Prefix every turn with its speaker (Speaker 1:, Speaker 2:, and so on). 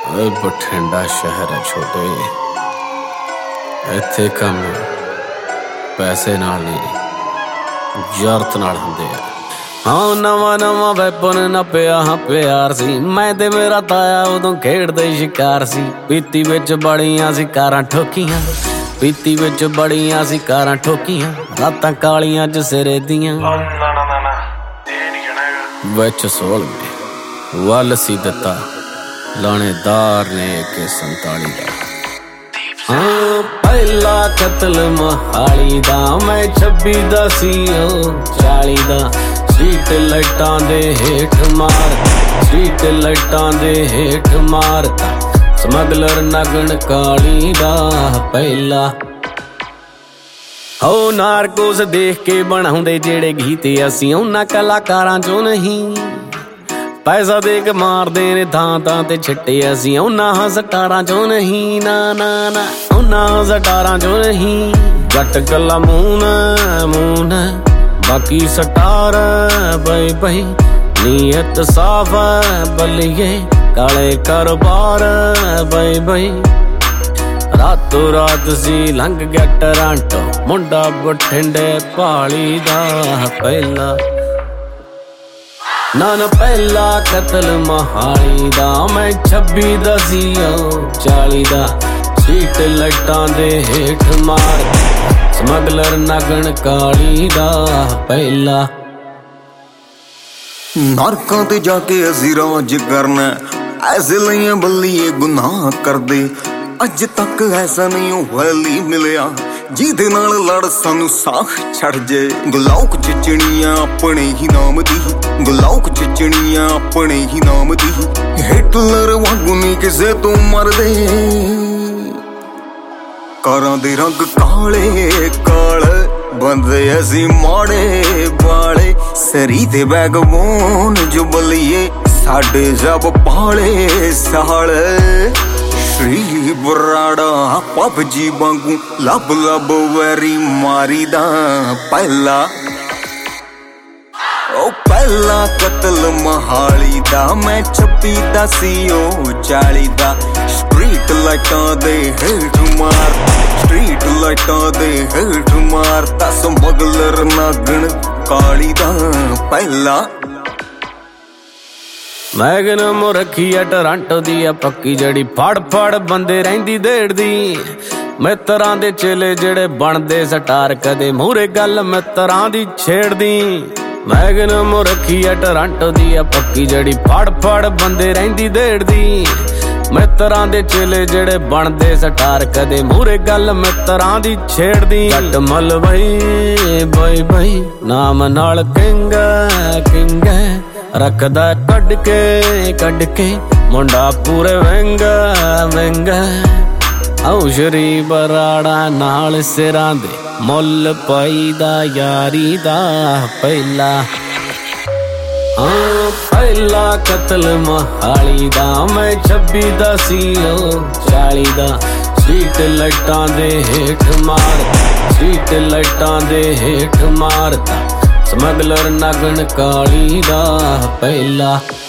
Speaker 1: बठिंडा शहर है छोटे, इत्थे कम पैसे नाल नहीं जरत नाल हुंदे आ। हाँ नवा नवा वैपन नप्पिया हाँ प्यार सी, मैं ते मेरा ताया उदों खेड़दे शिकार सी। पीती विच बड़ियां सी कारां ठोकियां, पीती विच बड़ियां सी कारां ठोकियां, रातां कालियां च सिरे दियां विच सोल में वल सी दिता लाणेदार ने AK-47 दा। हाँ पहला कत्ल मोहाली दा, मैं 26 दा सी ओ 40 दा। स्ट्रीट लाइटां दे हेठ मारता, स्ट्रीट लाइटां दे हेठ मारता, समगलर नगन काली दा पहला। हो नारकोस देख के बनाउंदे जेड़े गीत असीं उन्हां कलाकारां चों नहीं। पैसा दे के मारदे ने थां थां ते छिट्टे असीं उन्हां सटारां चों नहीं। ना ना ना उन्हां सटारां चों नहीं। जट गल्ला मून मून बाकी सटार बई बई, नीयत साफ बलिए काले कारोबार बई बई। रातों रात सी लंघ गया टरांटो, मुंडा बठिंडे पाली दा पहला। ना ना पहला कत्ल मोहाली दा, मैं 26 दा सी ओ 40 दा। स्ट्रीट लाइटां दे हेठ मार, समगलर नगन काली दा पहला।
Speaker 2: नरकां ते जाके असीं राज करना, ऐसे लइयां बल्लिए गुनाह करदे। अज तक ऐसा नहीं वैली मिलिया जिहदे नाल लड़ सानू साख छड़ जे। गलाउक चिचणियां अपने ही नाम दी, गलाउक चिचणियां अपने ही नाम दी। हिटलर वांगू नहीं किसे तू मरदे, कारां दे रंग काले काले, बंदे असीं माड़े बाले। सरी ते बैगबोन जो बलिए साडे जब पाले साले। श्री बराड़ा PUBG वांगू लब लब वैरी मारी दा पहला। ओ पहला कत्ल मोहाली दा, मैं 26 दा सी ओ 40 दा। स्ट्रीट लाइटां दे हेठ मारता, स्ट्रीट लाइटां दे हेठ मारता, समगलर नागन काली दा पहला।
Speaker 1: मैगनम रखी है टोरंटो दी पक्की जड़ी, फड़ फड़ बंदे रहिंदी देड़दी। मित्रां दे चेले जेड़े बनदे सटार, कदे मूहरे गल मित्रां दी छेड़दी। मैगनम रखी है टोरंटो दी पक्की जड़ी, फड़ फड़ बंदे रहिंदी देड़दी। मित्रां दे चेले जेड़े बनदे सटार, कदे मूहरे गल मित्रां दी छेड़दी। जट मलवई बई बई नाम नाल किंग किंग रखदा कड के मुंडा पूरे वेंगा वेंगा। औ श्री बराड़ा नाल सिरां दे मुल पाई दा यारी दा पहला। हाँ पहला कत्ल मोहाली दा, मैं 26 दा सी ओ 40 दा। स्ट्रीट लाइटां दे हेठ मारता, स्ट्रीट लाइटां दे हेठ मारता, समगलर नगन काली दा पहला।